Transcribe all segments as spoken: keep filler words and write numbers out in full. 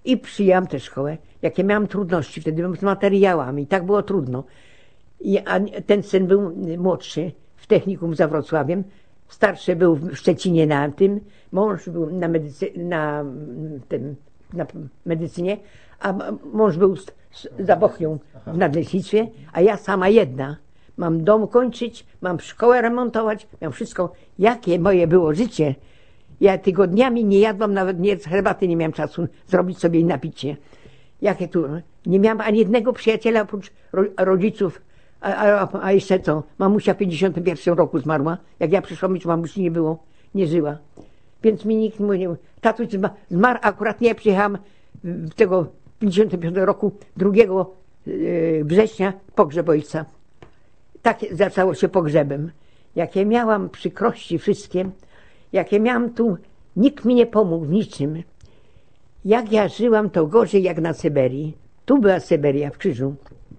I przyjęłam tę szkołę. Jakie miałam trudności wtedy z materiałami. Tak było trudno. I, a ten syn był młodszy w technikum za Wrocławiem. Starszy był w Szczecinie na tym. Mąż był na, medycy, na, tym, na medycynie, a mąż był z, z, za Bochnią w nadleśnictwie, a ja sama jedna. Mam dom kończyć, mam szkołę remontować, mam wszystko. Jakie moje było życie. Ja tygodniami nie jadłam, nawet nie herbaty nie miałam czasu zrobić sobie i napić się. Jakie tu, nie miałam ani jednego przyjaciela oprócz rodziców, a, a, a jeszcze co, mamusia w pięćdziesiątym pierwszym roku zmarła. Jak ja przyszłam, już mamusi nie było, nie żyła. Więc mi nikt nie mówił, tatuś zmarł, akurat nie, ja przyjechałam w tego w pięćdziesiątym piątym roku, drugiego września, pogrzeb ojca. Tak zaczęło się pogrzebem. Jakie miałam przykrości wszystkie, jakie miałam tu, nikt mi nie pomógł w niczym. Jak ja żyłam, to gorzej jak na Syberii. Tu była Syberia w Krzyżu.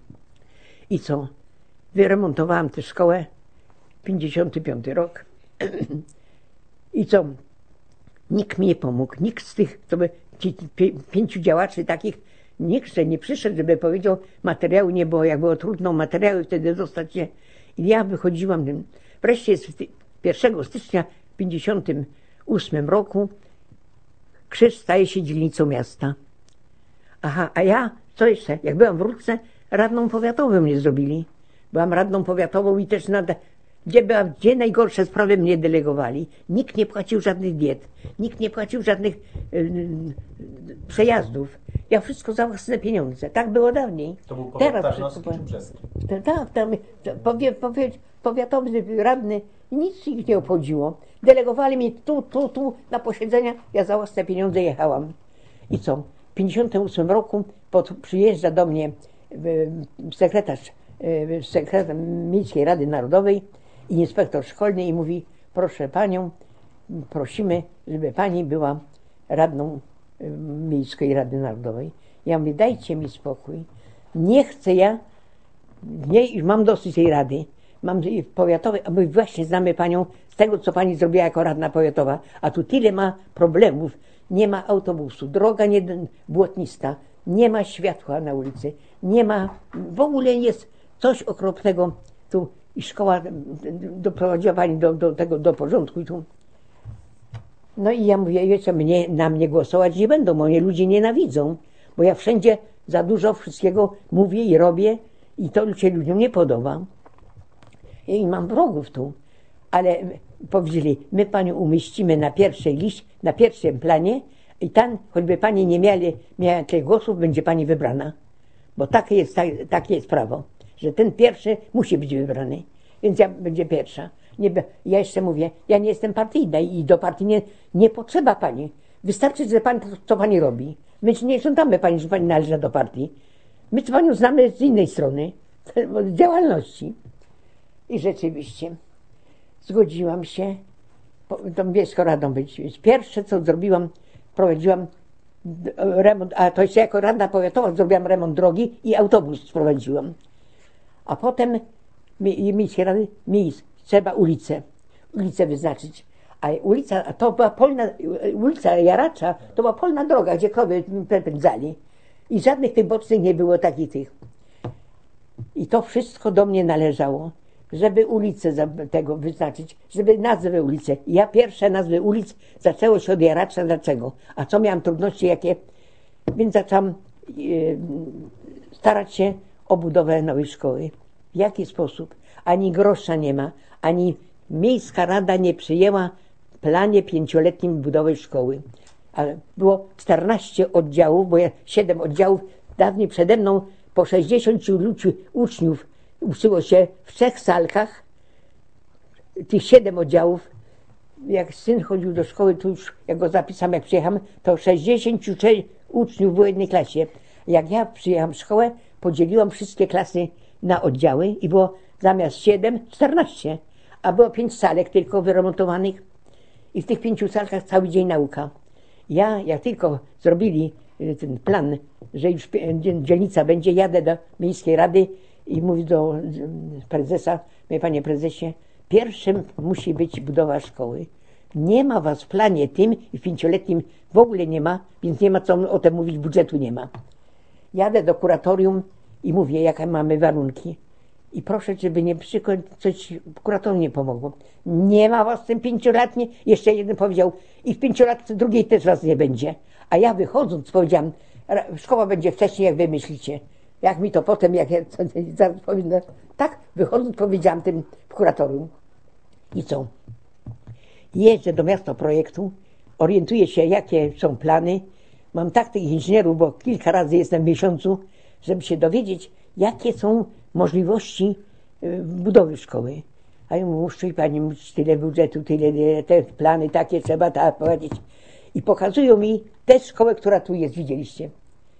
I co? Wyremontowałam tę szkołę, pięćdziesiąty piąty rok. I co? Nikt mi nie pomógł. Nikt z tych, to by, ci, pi, pięciu działaczy takich, nikt nie przyszedł, żeby powiedział, materiału nie było, jak było trudno materiały wtedy dostać się. I ja wychodziłam. Wreszcie pierwszego stycznia w pięćdziesiątym ósmym roku Krzyż staje się dzielnicą miasta. Aha, a ja, co jeszcze? Jak byłam w Rudce, radną powiatową mnie zrobili. Byłam radną powiatową i też nada, gdzie, była, gdzie najgorsze sprawy mnie delegowali. Nikt nie płacił żadnych diet. Nikt nie płacił żadnych yy, przejazdów. Ja wszystko za własne pieniądze. Tak było dawniej. To był powiat tarnowski czy brzeski? Tak, tam powie, powie, powiatowy radny, nic ich nie obchodziło. Delegowali mnie tu, tu, tu na posiedzenia. Ja za własne pieniądze jechałam. I co? W pięćdziesiątym ósmym roku pod, przyjeżdża do mnie sekretarz, sekretarz Miejskiej Rady Narodowej i inspektor szkolny i mówi, proszę panią, prosimy, żeby pani była radną Miejskiej Rady Narodowej. Ja mówię, dajcie mi spokój. Nie chcę ja, nie, już mam dosyć tej rady. Mam powiatowej, a my właśnie znamy panią z tego, co pani zrobiła jako radna powiatowa, a tu tyle ma problemów. Nie ma autobusu, droga nie błotnista, nie ma światła na ulicy, nie ma, w ogóle jest coś okropnego. Tu i szkoła doprowadziła pani do, do tego, do porządku. I tu. No i ja mówię, wiecie, mnie, na mnie głosować nie będą, moje ludzie nienawidzą, bo ja wszędzie za dużo wszystkiego mówię i robię i to się ludziom nie podoba. I mam wrogów tu, ale powiedzieli, my panią umieścimy na pierwszej liście, na pierwszym planie i tam, choćby pani nie miała, miała tych głosów, będzie pani wybrana. Bo takie jest, tak, takie jest prawo, że ten pierwszy musi być wybrany. Więc ja będzie pierwsza. Nie, ja jeszcze mówię, ja nie jestem partyjna i do partii nie, nie potrzeba pani. Wystarczy, że pani, co pani robi. My nie żądamy pani, że pani należy do partii. My panią znamy z innej strony, z działalności. I rzeczywiście zgodziłam się tą wiejską radą być. Pierwsze, co zrobiłam, prowadziłam remont, a to jeszcze jako radna powiatowa zrobiłam remont drogi i autobus sprowadziłam. A potem miejskiej rady, miejsc, trzeba ulicę, ulicę wyznaczyć. A ulica, a to była polna, ulica Jaracza, to była polna droga, gdzie krowy pędzali. I żadnych tych bocznych nie było takich tych. I to wszystko do mnie należało, żeby ulicę tego wyznaczyć, żeby nazwę ulicy. Ja pierwsze nazwy ulic zaczęło się od Jaracza. Dlaczego? A co miałam trudności jakie? Więc zaczęłam e, starać się o budowę nowej szkoły. W jaki sposób? Ani grosza nie ma, ani miejska rada nie przyjęła w planie pięcioletnim budowy szkoły. Ale było czternaście oddziałów, bo ja siedem oddziałów, dawniej przede mną po sześćdziesięciu uczniów uczyło się w trzech salkach, tych siedem oddziałów. Jak syn chodził do szkoły, to już jak go zapisałem, jak przyjechałem, to sześćdziesięciu trzech uczniów było w jednej klasie. Jak ja przyjechałam w szkołę, podzieliłam wszystkie klasy na oddziały i było zamiast siedem, czternaście, a było pięć salek tylko wyremontowanych i w tych pięciu salkach cały dzień nauka. Ja, jak tylko zrobili ten plan, że już dzielnica będzie, jadę do Miejskiej Rady i mówię do prezesa, mówię, panie prezesie, pierwszym musi być budowa szkoły. Nie ma was w planie tym i w pięcioletnim w ogóle nie ma, więc nie ma co o tym mówić, budżetu nie ma. Jadę do kuratorium i mówię, jakie mamy warunki. I proszę, żeby nie przykład coś kuratorium nie pomogło. Nie ma was w tym pięcioletnie. Jeszcze jeden powiedział, i w pięciolatce drugiej też was nie będzie. A ja wychodząc powiedziałam, szkoła będzie wcześniej, jak wy myślicie. Jak mi to potem, jak ja zaraz powiem, tak, wychodząc powiedziałam tym w kuratorium. I co? Jeżdżę do miasta projektu, orientuję się, jakie są plany. Mam tak tych inżynierów, bo kilka razy jestem w miesiącu, żeby się dowiedzieć, jakie są możliwości budowy szkoły. A ja mówię, pani, tyle budżetu, tyle, te plany takie trzeba tak powiedzieć. I pokazują mi tę szkołę, która tu jest, widzieliście.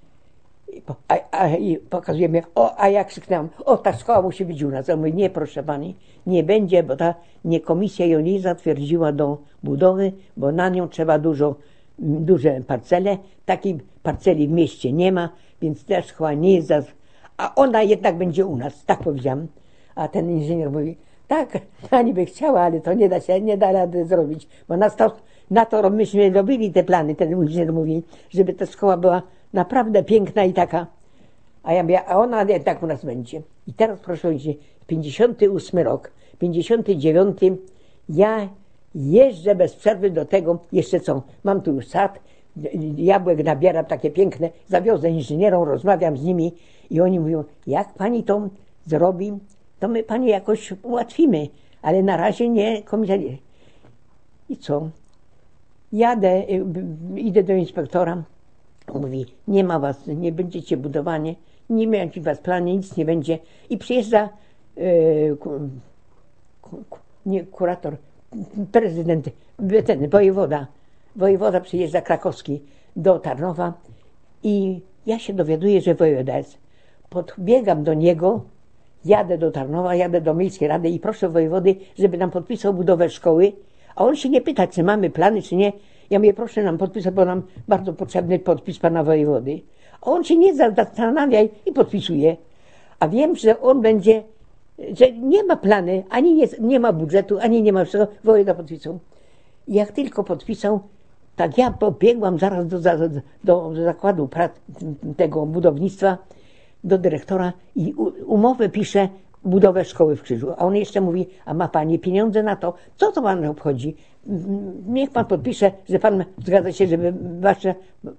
A, a, i pokazuje mi, o, a ja krzyknęłam, o, ta szkoła musi być u nas. A mówię, nie, proszę pani, nie będzie, bo ta nie komisja ją nie zatwierdziła do budowy, bo na nią trzeba dużo, duże parcele. Takiej parceli w mieście nie ma, więc ta szkoła nie jest za... A ona jednak będzie u nas, tak powiedziałam. A ten inżynier mówi, tak, pani by chciała, ale to nie da się, nie da rady zrobić, bo na to, na to myśmy robili te plany, ten inżynier mówi, żeby ta szkoła była naprawdę piękna i taka. A ja mówię, a ona jednak u nas będzie. I teraz proszę powiedzieć, pięćdziesiąty ósmy rok, pięćdziesiąty dziewiąty, ja jeżdżę bez przerwy do tego, jeszcze co, mam tu już sad, jabłek nabieram takie piękne, zawiozę inżynierom, rozmawiam z nimi i oni mówią, jak pani to zrobi, to my pani jakoś ułatwimy, ale na razie nie komisarz. I co? Jadę, idę do inspektora, mówi, nie ma was, nie będziecie budowanie, nie macie was planie, nic nie będzie. I przyjeżdża yy, ku, ku, nie kurator, prezydent, ten wojewoda, wojewoda przyjeżdża krakowski do Tarnowa i ja się dowiaduję, że wojewoda jest. Podbiegam do niego, jadę do Tarnowa, jadę do Miejskiej Rady i proszę wojewody, żeby nam podpisał budowę szkoły, a on się nie pyta, czy mamy plany, czy nie. Ja mówię, proszę nam podpisać, bo nam bardzo potrzebny podpis pana wojewody. A on się nie zastanawia i podpisuje. A wiem, że on będzie, że nie ma plany, ani nie, nie ma budżetu, ani nie ma wszystkiego, wojewoda podpisał. I jak tylko podpisał, tak ja pobiegłam zaraz do, do, do zakładu prac tego budownictwa, do dyrektora i umowę pisze budowę szkoły w Krzyżu. A on jeszcze mówi, a ma pani pieniądze na to? Co to pan obchodzi? Niech pan podpisze, że pan zgadza się, żeby wasze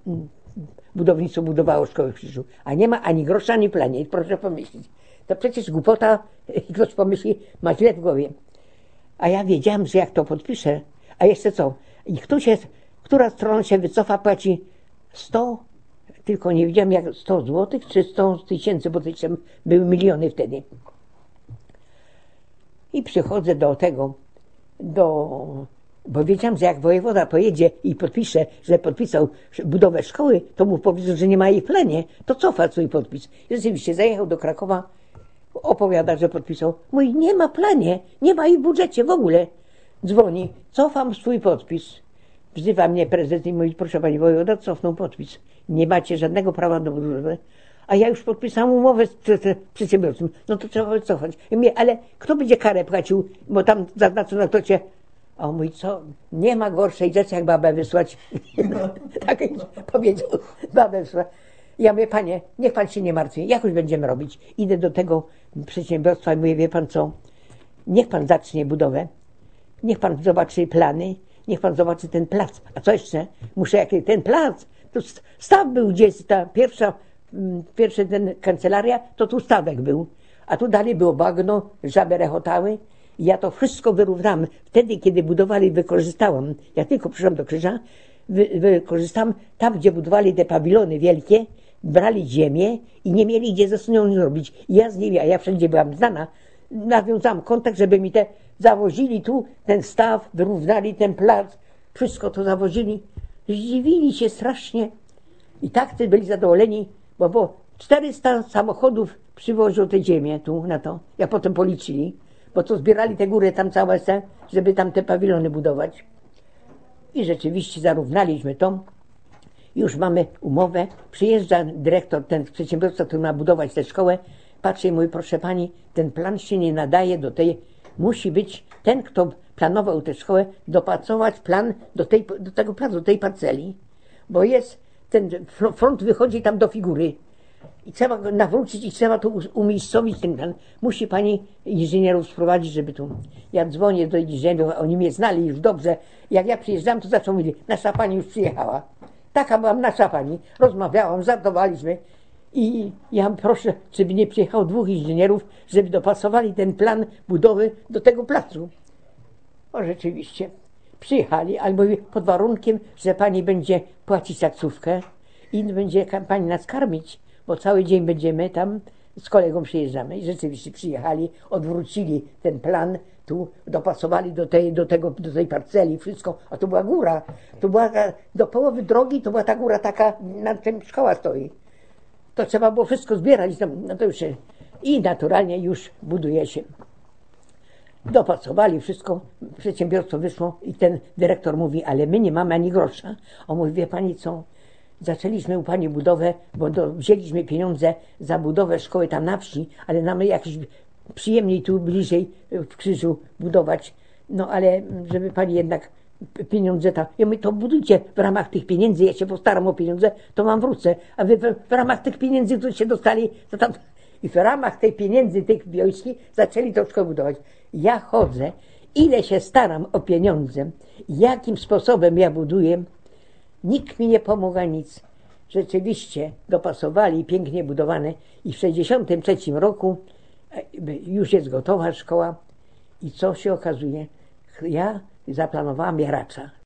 budownictwo budowało szkołę w Krzyżu. A nie ma ani grosza, ani planie. Proszę pomyśleć. To przecież głupota i ktoś pomyśli, ma źle w głowie. A ja wiedziałam, że jak to podpiszę, a jeszcze co? I ktoś jest, która strona się wycofa, płaci sto, tylko nie wiedziałam jak sto złotych, czy sto tysięcy, bo to jeszcze były miliony wtedy. I przychodzę do tego, do, bo wiedziałam, że jak wojewoda pojedzie i podpisze, że podpisał budowę szkoły, to mu powiedzą, że nie ma jej w planie, to cofa swój podpis. I rzeczywiście zajechał do Krakowa, opowiada, że podpisał. Mówi, nie ma w planie, nie ma jej w budżecie w ogóle. Dzwoni, cofam swój podpis. Wzywa mnie prezes i mówi, proszę pani wojewoda, cofnął podpis. Nie macie żadnego prawa do budowy. A ja już podpisałam umowę z przedsiębiorcą. No to trzeba wycofać. I mówię, ale kto będzie karę płacił, bo tam zaznaczono, kto cię... A on mówi, co? Nie ma gorszej rzeczy, jak babę wysłać. Tak powiedział, babę wysłać. Ja mówię, panie, niech pan się nie martwi, jakoś będziemy robić. Idę do tego przedsiębiorstwa i mówię, wie pan co, niech pan zacznie budowę, niech pan zobaczy plany, niech pan zobaczy ten plac. A co jeszcze? Muszę, jak ten plac, to staw był gdzieś, ta pierwsza, pierwsza ten kancelaria, to tu stawek był. A tu dalej było bagno, żaby rechotały. I ja to wszystko wyrównałam. Wtedy, kiedy budowali, wykorzystałam, ja tylko przyszłam do Krzyża, wy, wykorzystałam tam, gdzie budowali te pawilony wielkie, brali ziemię i nie mieli gdzie ze nią zrobić. I ja z nimi, a ja wszędzie byłam znana, nawiązałam kontakt, żeby mi te zawozili tu ten staw, wyrównali ten plac, wszystko to zawozili. Zdziwili się strasznie. I tak ty byli zadowoleni, bo, bo czterysta samochodów przywoziło tę ziemię tu na to, jak potem policzyli, bo to zbierali te góry tam całe, żeby tam te pawilony budować. I rzeczywiście zarównaliśmy to. Już mamy umowę. Przyjeżdża dyrektor, ten przedsiębiorca, który ma budować tę szkołę, patrzy i mówi, proszę pani, ten plan się nie nadaje do tej, musi być ten, kto planował tę szkołę, dopasować plan do, tej, do tego placu, do tej parceli, bo jest, ten front wychodzi tam do figury i trzeba go nawrócić i trzeba tu umiejscowić ten plan. Musi pani inżynierów sprowadzić, żeby tu... Ja dzwonię do inżynierów, oni mnie znali już dobrze. Jak ja przyjeżdżam, to zaczął mówić, nasza pani już przyjechała. Taka byłam nasza pani. Rozmawiałam, żartowaliśmy. I ja proszę, żeby nie przyjechało dwóch inżynierów, żeby dopasowali ten plan budowy do tego placu. O, rzeczywiście. Przyjechali, ale mówię, pod warunkiem, że pani będzie płacić taksówkę i będzie pani nas karmić, bo cały dzień będziemy tam, z kolegą przyjeżdżamy. I rzeczywiście przyjechali, odwrócili ten plan, tu dopasowali do tej, do tego, do tej parceli, wszystko, a to była góra. To była do połowy drogi, to była ta góra taka, na czym szkoła stoi. To trzeba było wszystko zbierać, no to już i naturalnie już buduje się. Dopasowali wszystko, przedsiębiorstwo wyszło i ten dyrektor mówi, ale my nie mamy ani grosza. On mówi, wie pani co, zaczęliśmy u pani budowę, bo do, wzięliśmy pieniądze za budowę szkoły tam na wsi, ale nam jakiś przyjemniej tu bliżej w Krzyżu budować. No ale żeby pani jednak pieniądze tam, ja mówię, to budujcie w ramach tych pieniędzy, ja się postaram o pieniądze, to wam wrócę, a wy w, w ramach tych pieniędzy, które się dostali, to tam... I w ramach tej pieniędzy, tych wiośki, zaczęli tą szkołę budować. Ja chodzę, ile się staram o pieniądze, jakim sposobem ja buduję, nikt mi nie pomógł nic. Rzeczywiście dopasowali, pięknie budowane i w sześćdziesiątym trzecim roku już jest gotowa szkoła i co się okazuje? Ja zaplanowałam jaracza.